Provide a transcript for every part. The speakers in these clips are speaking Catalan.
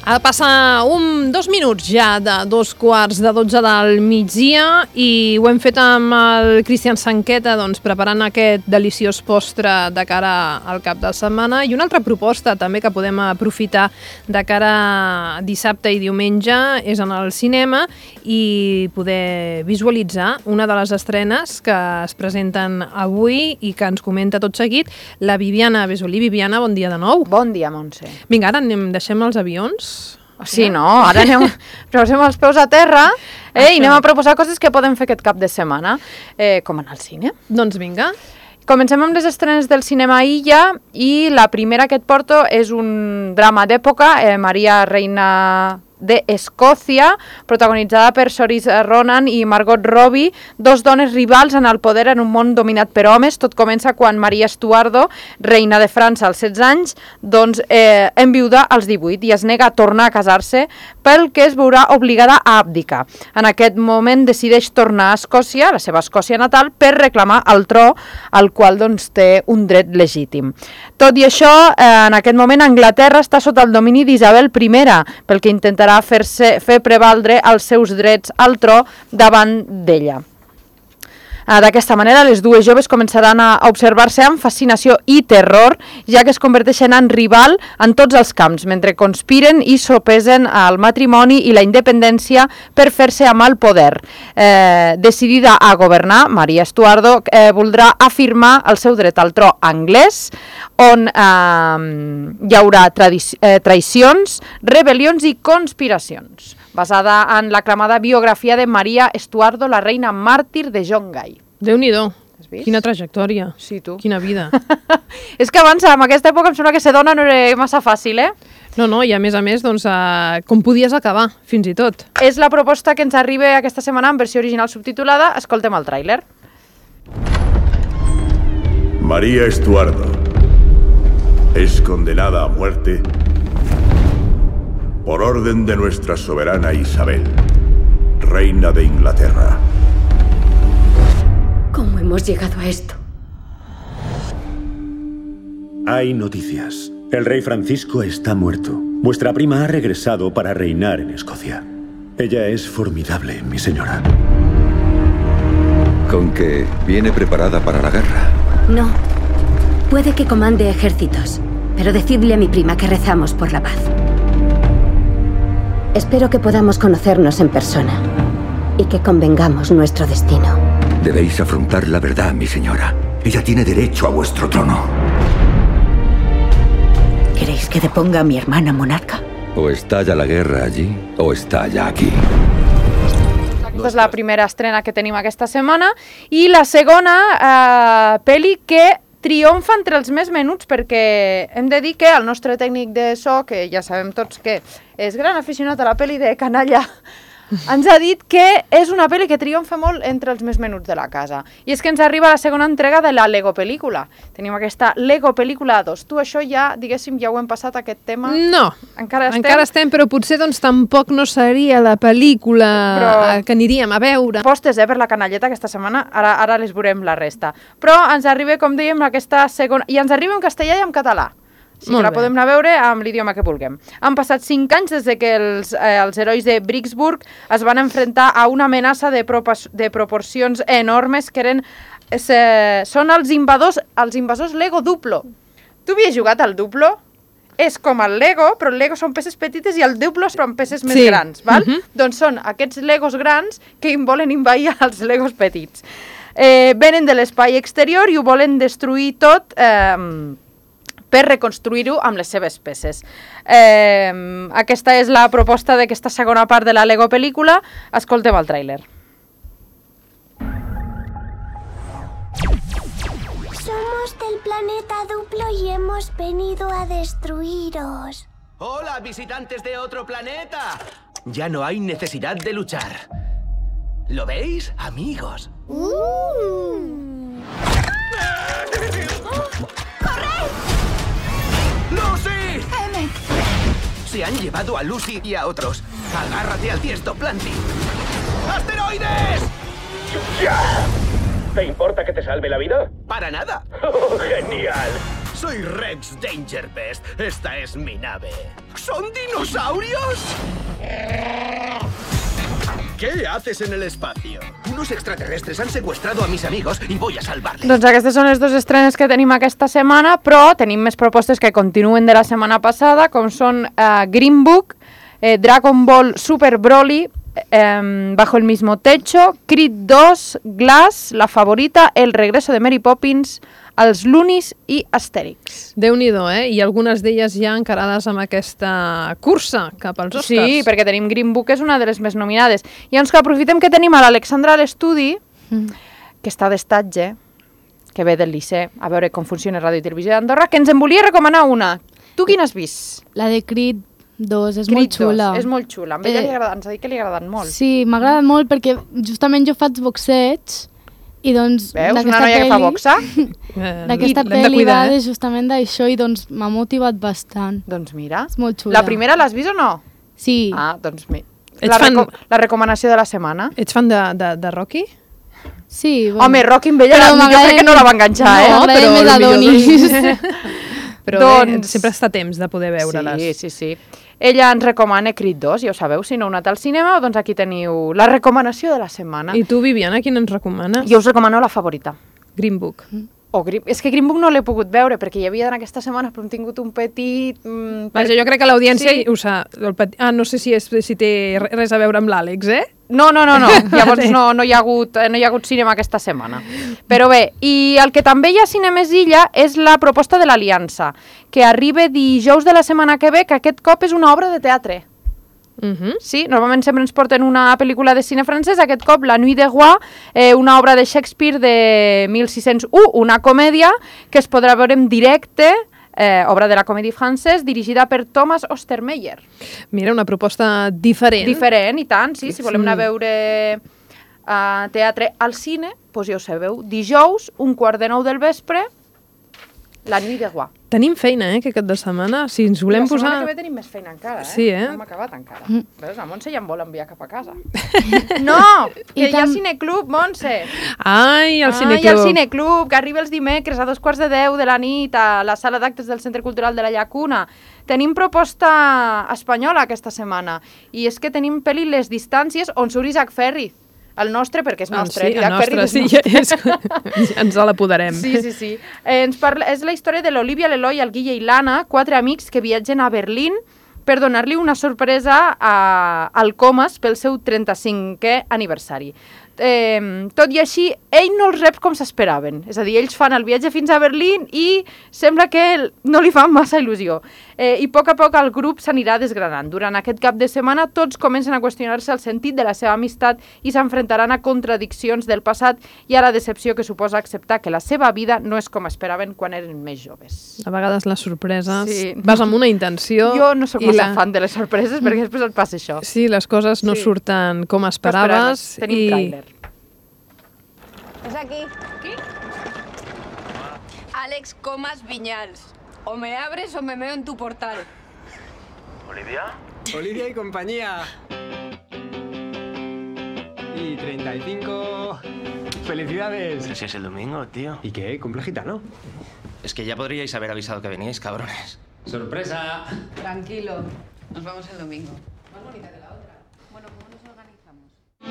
Ha de passar 2 minuts ja de 2:45 del migdia i ho hem fet amb el Cristian Sanqueta, doncs, preparant aquest deliciós postre de cara al cap de setmana, i una altra proposta també que podem aprofitar de cara a dissabte i diumenge és anar al cinema i poder visualitzar una de les estrenes que es presenten avui i que ens comenta tot seguit la Viviana Besolí. Viviana, bon dia de nou. Bon dia, Montse. Vinga, ara deixem els avions. Sí, no? Ara posem els peus a terra i anem a proposar coses que podem fer aquest cap de setmana, com anar al cine. Doncs vinga. Comencem amb les estrenes del cinema Illa i la primera que et porto és un drama d'època, Maria, reina d'Escòcia, protagonitzada per Saoirse Ronan i Margot Robbie, dos dones rivals en el poder en un món dominat per homes. Tot comença quan Maria Estuardo, reina de França als 16 anys, doncs enviuda als 18 i es nega a tornar a casar-se, pel que es veurà obligada a abdicar. En aquest moment decideix tornar a Escòcia, la seva Escòcia natal, per reclamar el tro, al qual doncs, té un dret legítim. Tot i això, en aquest moment Anglaterra està sota el domini d'Isabel I, pel que intentarà fer prevaldre els seus drets al tro davant d'ella. D'aquesta manera, les dues joves començaran a observar-se amb fascinació i terror, ja que es converteixen en rival en tots els camps, mentre conspiren i sopesen el matrimoni i la independència per fer-se amb el poder. Decidida a governar, Maria Estuardo voldrà afirmar el seu dret al tro anglès, on hi haurà traïcions, rebel·lions i conspiracions, basada en l'aclamada biografia de Maria Estuardo, la reina màrtir de John Guy. Déu-n'hi-do. Quina trajectòria. Sí, tu. Quina vida. És que abans, en aquesta època, em sembla que ser dona no era massa fàcil, eh? No, i a més, doncs, com podies acabar, fins i tot. És la proposta que ens arriba aquesta setmana en versió original subtitulada. Escoltem el tràiler. María Estuardo es condenada a muerte por orden de nuestra soberana Isabel, reina de Inglaterra. ¿Cómo hemos llegado a esto? Hay noticias. El rey Francisco está muerto. Vuestra prima ha regresado para reinar en Escocia. Ella es formidable, mi señora. ¿Con que viene preparada para la guerra? No. Puede que comande ejércitos, pero decidle a mi prima que rezamos por la paz. Espero que podamos conocernos en persona y que convengamos nuestro destino. Debéis afrontar la verdad, mi señora. Ella tiene derecho a vuestro trono. ¿Queréis que deponga a mi hermana monarca? O estalla la guerra allí, o estalla aquí. Aquesta és la primera estrena que tenim aquesta setmana. I la segona pel·li que triomfa entre els més menuts, perquè hem de dir que el nostre tècnic de so, que ja sabem tots que és gran aficionat a la pel·li de canalla, ens ha dit que és una pel·li que triomfa molt entre els més menuts de la casa. I és que ens arriba la segona entrega de la Lego pel·lícula. Tenim aquesta Lego pel·lícula 2. Tu això ja, diguéssim, ja ho hem passat, aquest tema? No, encara estem, però potser doncs tampoc no seria la pel·lícula que aniríem a veure. Postes, per la canalleta aquesta setmana, ara les veurem la resta. Però ens arriba, com dèiem, aquesta segona... I ens arriba en castellà i en català. Sí que la podem anar a veure amb l'idioma que vulguem. Han passat 5 anys des que els herois de Bricksburg es van enfrontar a una amenaça de proporcions enormes que són els invasors Lego Duplo. Tu havies jugat al Duplo? És com el Lego, però el Lego són peces petites i el Duplo són peces més grans, val? Doncs són aquests Legos grans que volen invair els Legos petits. Venen de l'espai exterior i ho volen destruir tot per reconstruir-ho amb les seves peces. Aquesta és la proposta d'aquesta segona part de la Lego pel·lícula. Escoltem el tràiler. Somos del planeta Duplo y hemos venido a destruiros. ¡Hola, visitantes de otro planeta! Ya no hay necesidad de luchar. ¿Lo veis, amigos? ¡Lucy! Emmett. Se han llevado a Lucy y a otros. Agárrate al tiesto, Planty. ¡Asteroides! ¡Ya! ¿Te importa que te salve la vida? ¡Para nada! Oh, ¡genial! Soy Rex Dangerbest. Esta es mi nave. ¿Son dinosaurios? ¿Qué haces en el espacio? Unos extraterrestres han secuestrado a mis amigos y voy a salvarles. Doncs aquestes són les 2 estrenes que tenim aquesta setmana, però tenim més propostes que continuen de la setmana passada, com són Green Book, Dragon Ball Super Broly, Bajo el mismo techo, Creed 2, Glass, La favorita, El regreso de Mary Poppins, Els Loonies i Astèrix. Déu-n'hi-do, I algunes d'elles ja encarades amb aquesta cursa cap als Oscars. Sí, perquè tenim Green Book, que és una de les més nominades. I doncs que aprofitem que tenim a l'Alexandra a l'estudi, que està d'estatge, que ve del Liceu, a veure com funciona Ràdio i Televisió d'Andorra, que ens en volia recomanar una. Tu quina has vist? La de Creed 2, és Creed molt xula. 2, és molt xula. A ella ens ha dit que li ha agradat molt. Sí, m'ha agradat molt perquè justament jo faig boxeig i doncs... Veus, una noia que fa boxa? D'aquesta pel·li va justament d'això i doncs m'ha motivat bastant. Doncs mira. És molt xula. La primera l'has vist o no? Sí. Ah, doncs la recomanació de la setmana. Ets fan de Rocky? Sí. Bueno. Home, Rocky amb ella jo crec que no la va enganxar, no, però més Adonis. Però doncs... sempre està temps de poder veure-les. Sí. Ella ens recomana Creed 2, ja ho sabeu, si no heu anat al cinema, doncs aquí teniu la recomanació de la setmana. I tu, Viviana, quina ens recomanes? Jo us recomano La favorita. Green Book. És que Green Book no l'he pogut veure, perquè hi havia en aquesta setmana, però hem tingut un petit... Vaja, jo crec que l'audiència ho sap. No sé si té res a veure amb l'Àlex, No. Llavors no hi ha hagut cinema aquesta setmana. Però bé, i el que també hi ha Cinemes Illa és la proposta de l'Aliança, que arriba dijous de la setmana que ve, que aquest cop és una obra de teatre. Sí, normalment sempre ens porten una pel·lícula de cine francès, aquest cop La Nuit de Roi, una obra de Shakespeare de 1601, una comèdia que es podrà veure en directe, obra de la Comédie Française, dirigida per Thomas Ostermeyer. Mira, una proposta diferent. Diferent, i tant, sí. Si volem anar a veure teatre al cine, doncs ja ho sabeu, dijous, 8:45 del vespre, La Nuit de Roi. Tenim feina, que aquest de setmana, si ens volem posar... La setmana que ve tenim més feina encara, Sí, No hem acabat encara. Veus, la Montse ja em vol enviar cap a casa. No! Que hi ha cineclub, Montse! Ai, el cineclub! Hi ha el cineclub, que arriba els dimecres a 2:45 de la nit a la sala d'actes del Centre Cultural de la Llacuna. Tenim proposta espanyola aquesta setmana, i és que tenim pel·li Les distàncies, on surt Isaac Ferriz. El nostre, perquè és nostre. Sí, el nostre, sí. Ens l'apoderem. Sí. És la història de l'Olivia, l'Eloi, el Guille i l'Anna, 4 amics que viatgen a Berlín per donar-li una sorpresa al Comas pel seu 35è aniversari. Tot i així, ell no els rep com s'esperaven. És a dir, ells fan el viatge fins a Berlín i sembla que no li fa massa il·lusió. I a poc el grup s'anirà desgranant. Durant aquest cap de setmana tots comencen a qüestionar-se el sentit de la seva amistat i s'enfrontaran a contradiccions del passat i a la decepció que suposa acceptar que la seva vida no és com esperaven quan eren més joves. A vegades les sorpreses vas amb una intenció... Jo no soc massa fan de les sorpreses perquè després et passa això. Sí, les coses no surten com esperaves. Tenim tràiler. ¿Es aquí? ¿Aquí? Alex Comas Viñals. O me abres o me meo en tu portal. ¿Olivia? Olivia y compañía. Y 35... ¡Felicidades! Pero si es el domingo, tío. ¿Y qué? ¿Cumple gitano? Es que ya podríais haber avisado que veníais, cabrones. ¡Sorpresa! Tranquilo. Nos vamos el domingo. Más bonita que la otra. Bueno, ¿cómo nos organizamos?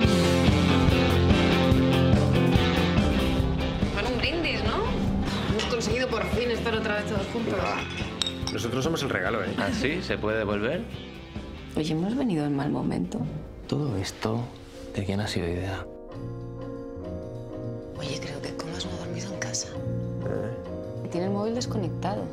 Con un brindis, ¿no? Hemos conseguido por fin estar otra vez todos juntos. Nosotros somos el regalo, ¿eh? ¿Ah, sí? ¿Se puede devolver? Oye, hemos venido en mal momento. Todo esto, ¿de quién ha sido idea? Oye, creo que Comas no ha dormido en casa. Tiene el móvil desconectado.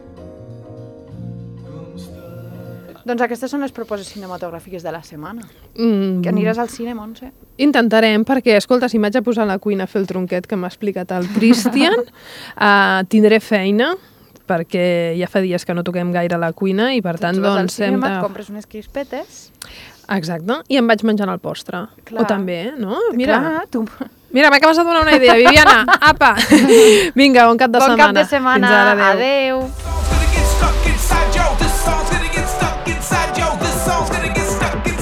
Doncs aquestes són les propostes cinematogràfiques de la setmana. Que aniràs al cine, Montse? Intentarem, perquè, escolta, si m'haig de posar a la cuina a fer el tronquet que m'ha explicat el Christian, tindré feina, perquè ja fa dies que no toquem gaire a la cuina i, per tant, doncs... doncs... al cinema et compres unes crispetes... Exacte, i em vaig menjant el postre. Clar. O també, no? Mira, clar, tu... Mira, m'acabes de donar una idea, Viviana. Apa! Vinga, bon cap de setmana. Bon cap de setmana. Fins ara, adéu. Adéu.